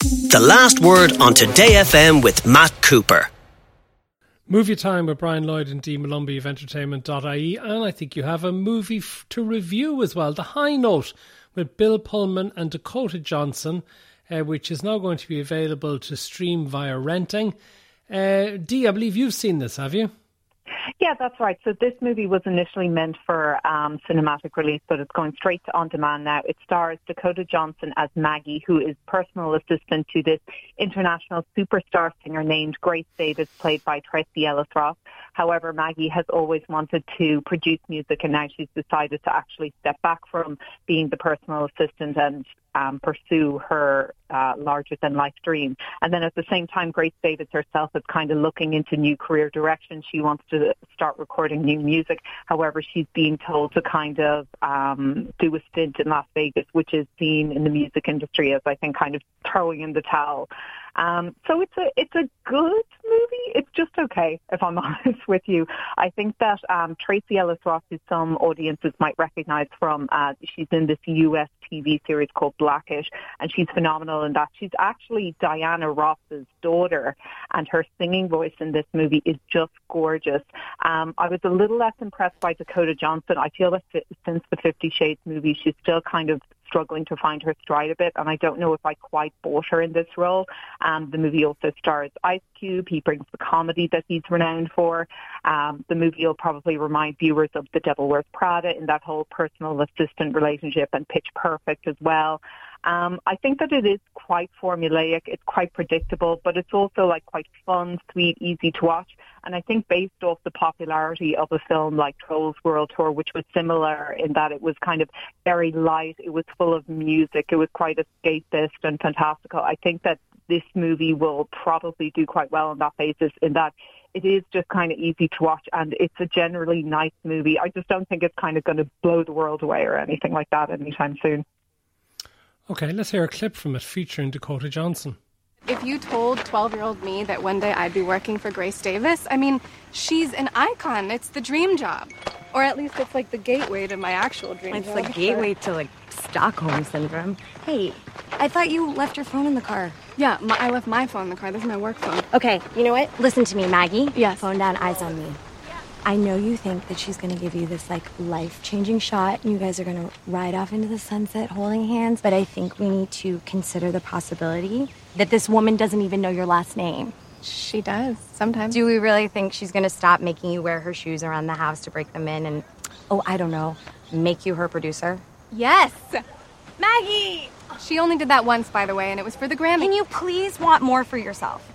The Last Word on Today FM with Matt Cooper. Movie time with Brian Lloyd and Dee Malumbi of entertainment.ie, and I think you have a movie to review as well, The High Note, with Bill Pullman and Dakota Johnson, which is now going to be available to stream via renting. Dee, I believe you've seen this, have you? Yeah, that's right. So this movie was initially meant for cinematic release, but it's going straight to on demand now. It stars Dakota Johnson as Maggie, who is personal assistant to this international superstar singer named Grace Davis, played by Tracy Ellis Ross. However, Maggie has always wanted to produce music, and now she's decided to actually step back from being the personal assistant and pursue her larger-than-life dream. And then at the same time, Grace Davis herself is kind of looking into new career direction. She wants to start recording new music. However, she's being told to kind of do a stint in Las Vegas, which is seen in the music industry as, I think, kind of throwing in the towel. So it's a good movie. It's just okay, if I'm honest with you. I think that Tracy Ellis Ross, who some audiences might recognize from, she's in this US TV series called Blackish, and she's phenomenal in that. She's actually Diana Ross's daughter, and her singing voice in this movie is just gorgeous. I was a little less impressed by Dakota Johnson. I feel that since the 50 Shades movie, she's still kind of struggling to find her stride a bit, and I don't know if I quite bought her in this role. The movie also stars Ice Cube. He brings the comedy that he's renowned for. The movie will probably remind viewers of The Devil Wears Prada in that whole personal assistant relationship, and Pitch Perfect as well. I think that it is quite formulaic. It's quite predictable, but it's also like quite fun, sweet, easy to watch. And I think based off the popularity of a film like Trolls World Tour, which was similar in that it was kind of very light, it was full of music, it was quite escapist and fantastical. I think that this movie will probably do quite well on that basis, in that it is just kind of easy to watch, and it's a generally nice movie. I just don't think it's kind of going to blow the world away or anything like that anytime soon. Okay, let's hear a clip from it featuring Dakota Johnson. If you told 12-year-old me that one day I'd be working for Grace Davis, I mean, she's an icon. It's the dream job. Or at least it's like the gateway to my actual dream job. It's the gateway to like Stockholm Syndrome. Hey, I thought you left your phone in the car. Yeah, I left my phone in the car. This is my work phone. Okay, you know what? Listen to me, Maggie. Yes. Phone down, eyes on me. I know you think that she's going to give you this, like, life-changing shot, and you guys are going to ride off into the sunset holding hands, but I think we need to consider the possibility that this woman doesn't even know your last name. She does, sometimes. Do we really think she's going to stop making you wear her shoes around the house to break them in and, oh, I don't know, make you her producer? Yes! Maggie! She only did that once, by the way, and it was for the Grammy. Can you please want more for yourself?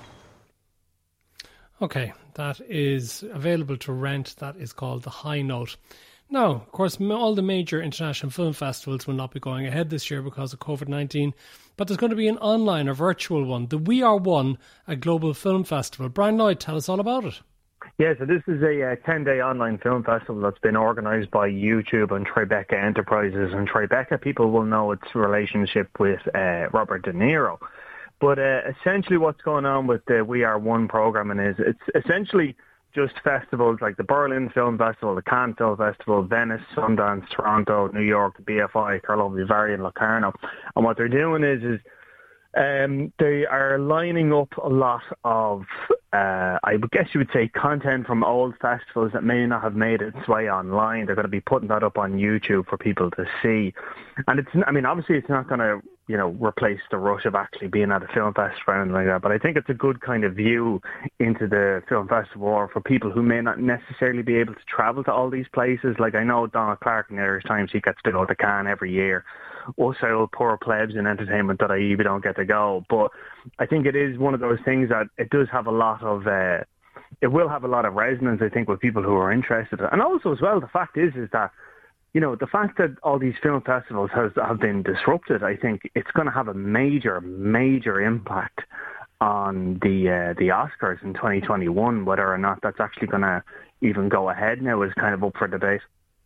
Okay, that is available to rent. That is called The High Note. Now, of course, all the major international film festivals will not be going ahead this year because of COVID-19, but there's going to be an online or virtual one, the We Are One, a global film festival. Brian Lloyd, tell us all about it. Yeah, so this is a 10-day online film festival that's been organised by YouTube and Tribeca Enterprises. And Tribeca, people will know its relationship with Robert De Niro. But essentially what's going on with the We Are One programming is it's essentially just festivals like the Berlin Film Festival, the Cannes Film Festival, Venice, Sundance, Toronto, New York, the BFI, Karlovy Vary and Locarno. And what they're doing is they are lining up a lot of, I would guess you would say, content from old festivals that may not have made its way online. They're going to be putting that up on YouTube for people to see. And obviously it's not going to, replace the rush of actually being at a film festival or anything like that. But I think it's a good kind of view into the film festival, or for people who may not necessarily be able to travel to all these places. Like I know Donald Clark in the Irish Times, he gets to go to Cannes every year. Also, poor plebs in entertainment.ie, we don't get to go. But I think it is one of those things that it does have a lot of, it will have a lot of resonance, I think, with people who are interested. And also as well, the fact is that, the fact that all these film festivals have been disrupted, I think it's going to have a major, major impact on the Oscars in 2021. Whether or not that's actually going to even go ahead now is kind of up for debate.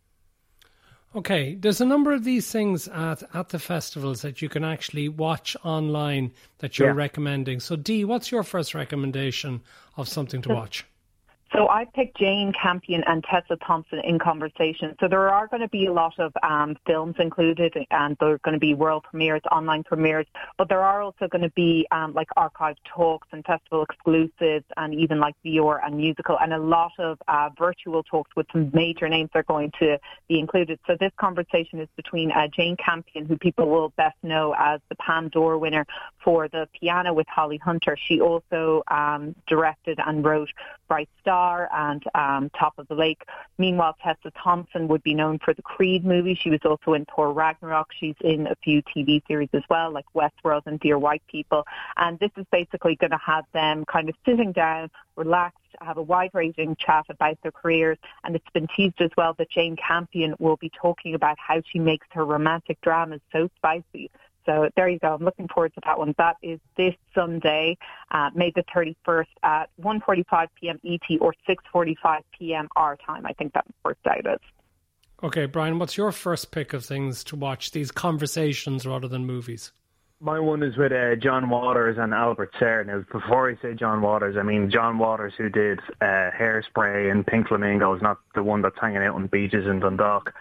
Okay, there's a number of these things at the festivals that you can actually watch online that you're recommending. So, Dee, what's your first recommendation of something to watch? So I picked Jane Campion and Tessa Thompson in conversation. So there are going to be a lot of films included, and there are going to be world premieres, online premieres, but there are also going to be like archived talks and festival exclusives, and even like viewer and musical, and a lot of virtual talks with some major names are going to be included. So this conversation is between Jane Campion, who people will best know as the Palme d'Or winner for The Piano with Holly Hunter. She also directed and wrote Bright Star and Top of the Lake. Meanwhile, Tessa Thompson would be known for the Creed movie. She was also in Thor Ragnarok. She's in a few TV series as well, like Westworld and Dear White People. And this is basically going to have them kind of sitting down, relaxed, have a wide-ranging chat about their careers. And it's been teased as well that Jane Campion will be talking about how she makes her romantic dramas so spicy. So there you go. I'm looking forward to that one. That is this Sunday, May the 31st at 1:45 p.m. ET or 6:45 p.m. our time. I think that works out as. Okay, Brian, what's your first pick of things to watch, these conversations rather than movies? My one is with John Waters and Albert Serra. Now, before I say John Waters, I mean John Waters, who did Hairspray and Pink Flamingos, not the one that's hanging out on beaches in Dundalk.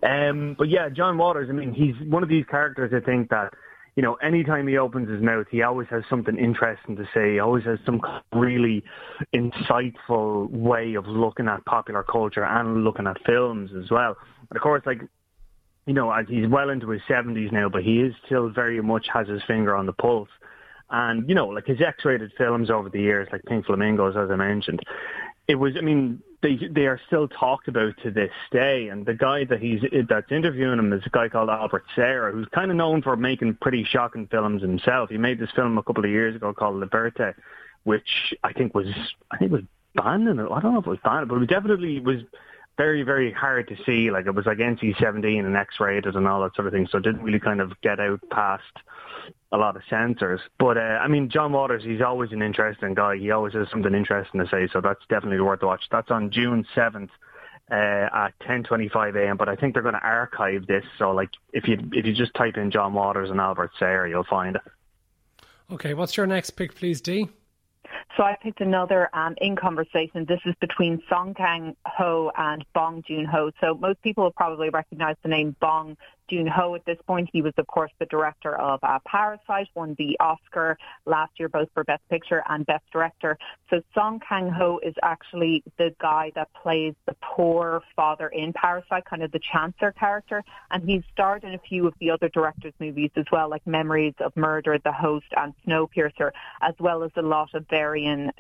But yeah, John Waters, I mean, he's one of these characters, I think, that, you know, anytime he opens his mouth, he always has something interesting to say. He always has some really insightful way of looking at popular culture and looking at films as well. And of course, like, you know, he's well into his 70s now, but he is still very much has his finger on the pulse. And, you know, like his X-rated films over the years, like Pink Flamingos, as I mentioned, it was, I mean, they are still talked about to this day. And the guy that's interviewing him is a guy called Albert Serra, who's kind of known for making pretty shocking films himself. He made this film a couple of years ago called Liberté, which I think was banned. I don't know if it was banned, but it definitely was very, very hard to see. Like, it was like NC-17 and X-rated and all that sort of thing, so it didn't really kind of get out past a lot of censors. But, I mean, John Waters, he's always an interesting guy. He always has something interesting to say, so that's definitely worth a watch. That's on June 7th at 10:25 a.m., but I think they're going to archive this, so, like, if you just type in John Waters and Albert Serra, you'll find it. Okay, what's your next pick, please, Dee? So I picked another in conversation. This is between Song Kang-ho and Bong Joon-ho. So most people will probably recognize the name Bong Joon-ho at this point. He was, of course, the director of Parasite, won the Oscar last year, both for Best Picture and Best Director. So Song Kang-ho is actually the guy that plays the poor father in Parasite, kind of the Chancellor character. And he's starred in a few of the other directors' movies as well, like Memories of Murder, The Host, and Snowpiercer, as well as a lot of various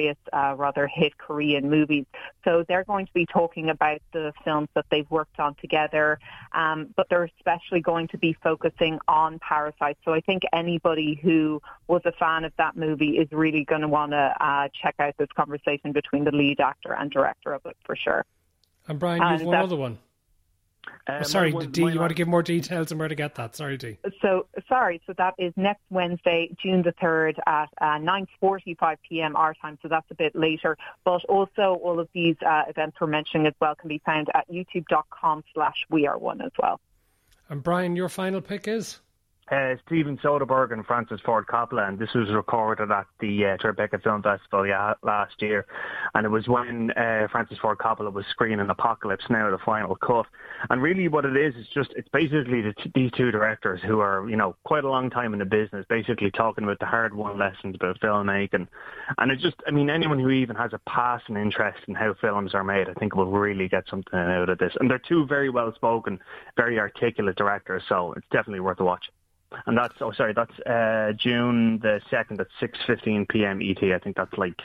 hit Korean movies. So they're going to be talking about the films that they've worked on together, but they're especially going to be focusing on Parasite. So I think anybody who was a fan of that movie is really going to want to check out this conversation between the lead actor and director of it, for sure. And Brian, you have one other one. Sorry, Dee, you want to give more details on where to get that? Sorry, Dee. So that is next Wednesday, June the 3rd at 9:45 p.m. our time, so that's a bit later. But also all of these events we're mentioning as well can be found at youtube.com/weareone as well. And Brian, your final pick is? Steven Soderbergh and Francis Ford Coppola, and this was recorded at the Tribeca Film Festival last year, and it was when Francis Ford Coppola was screening Apocalypse Now, the final cut. And really what it is it's basically these two directors who are, you know, quite a long time in the business, basically talking about the hard-won lessons about filmmaking. And it just, I mean, anyone who even has a passing interest in how films are made, I think will really get something out of this. And they're two very well-spoken, very articulate directors, so it's definitely worth a watch. And that's June the 2nd at 6:15 p.m. ET. I think that's like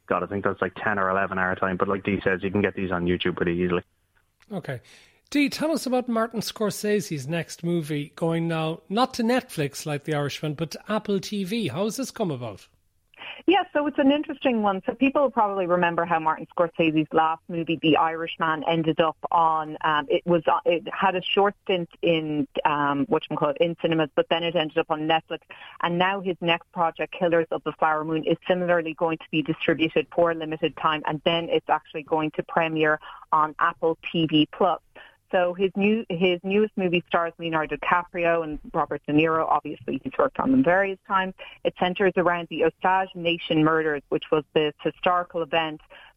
10 or 11 our time. But like Dee says, you can get these on YouTube pretty easily. Okay. Dee, tell us about Martin Scorsese's next movie going now, not to Netflix like The Irishman, but to Apple TV. How has this come about? Yeah, so it's an interesting one. So people will probably remember how Martin Scorsese's last movie, The Irishman, ended up on. It had a short stint in in cinemas, but then it ended up on Netflix. And now his next project, Killers of the Flower Moon, is similarly going to be distributed for a limited time, and then it's actually going to premiere on Apple TV Plus. So his newest movie stars Leonardo DiCaprio and Robert De Niro. Obviously, he's worked on them various times. It centers around the Osage Nation murders, which was this historical event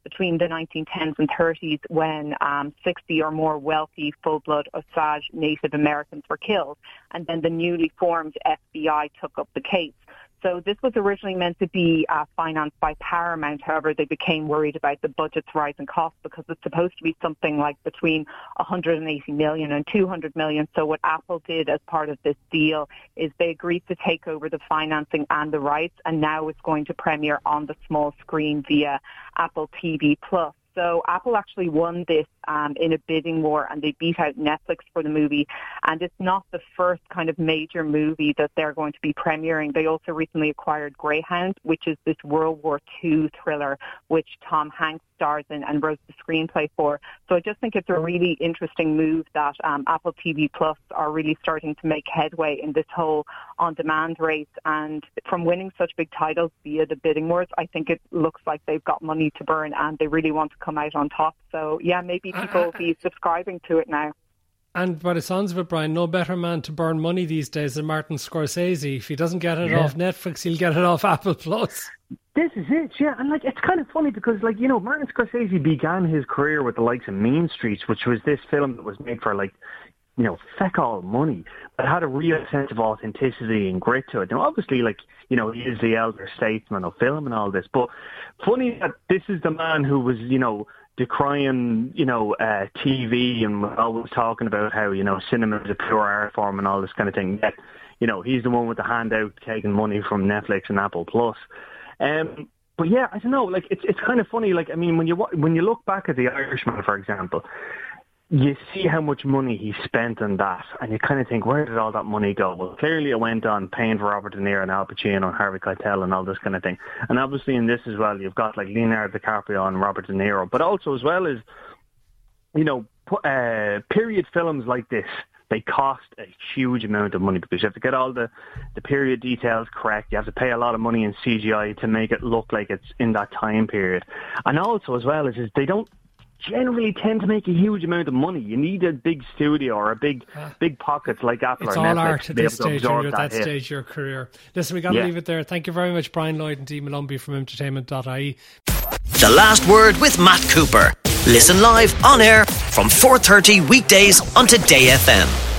between the 1910s and 30s when 60 or more wealthy full-blood Osage Native Americans were killed. And then the newly formed FBI took up the case. So this was originally meant to be financed by Paramount. However, they became worried about the budget's rising costs because it's supposed to be something like between 180 million and 200 million. So what Apple did as part of this deal is they agreed to take over the financing and the rights, and now it's going to premiere on the small screen via Apple TV+. So Apple actually won this in a bidding war, and they beat out Netflix for the movie. And it's not the first kind of major movie that they're going to be premiering. They also recently acquired Greyhound, which is this World War II thriller, which Tom Hanks stars in and wrote the screenplay for. So I just think it's a really interesting move that Apple TV Plus are really starting to make headway in this whole on-demand race. And from winning such big titles via the bidding wars, I think it looks like they've got money to burn and they really want to come out on top. So yeah, maybe people will be subscribing to it now. And by the sounds of it, Brian, no better man to burn money these days than Martin Scorsese. If he doesn't get it off Netflix, he'll get it off Apple Plus. This is it, yeah. And it's kind of funny because, Martin Scorsese began his career with the likes of Mean Streets, which was this film that was made for, feck all money, but had a real sense of authenticity and grit to it. Now, obviously, he is the elder statesman of film and all this, but funny that this is the man who was, decrying, TV and always talking about how, cinema is a pure art form and all this kind of thing. Yet, he's the one with the handout taking money from Netflix and Apple Plus. But yeah, I don't know, it's kind of funny, when you look back at The Irishman, for example, you see how much money he spent on that, and you kind of think, where did all that money go? Well, clearly it went on paying for Robert De Niro and Al Pacino and Harvey Keitel and all this kind of thing. And obviously in this as well, you've got Leonardo DiCaprio and Robert De Niro, but also as well as, period films like this, they cost a huge amount of money because you have to get all the period details correct. You have to pay a lot of money in CGI to make it look like it's in that time period. And also as well is they don't generally tend to make a huge amount of money. You need a big studio or a big pockets like Apple it's or all Netflix art at this stage. You're at that hit. stage of your career. Listen, we got to leave it there. Thank you very much, Brian Lloyd and Dee Malumbi from entertainment.ie. The Last Word with Matt Cooper. Listen live on air from 4:30 weekdays on Today FM.